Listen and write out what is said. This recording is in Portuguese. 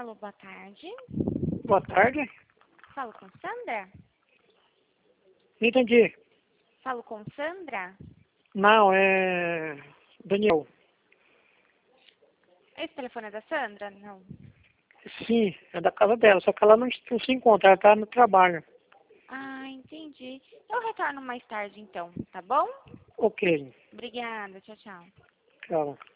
Alô, boa tarde. Boa tarde. Falo com Sandra? Não entendi. Falo com Sandra? Não, é Daniel. Esse telefone é da Sandra? Não. Sim, é da casa dela, só que ela não se encontra, ela tá no trabalho. Ah, entendi. Eu retorno mais tarde então, tá bom? Ok, Obrigada, tchau, tchau. tchau.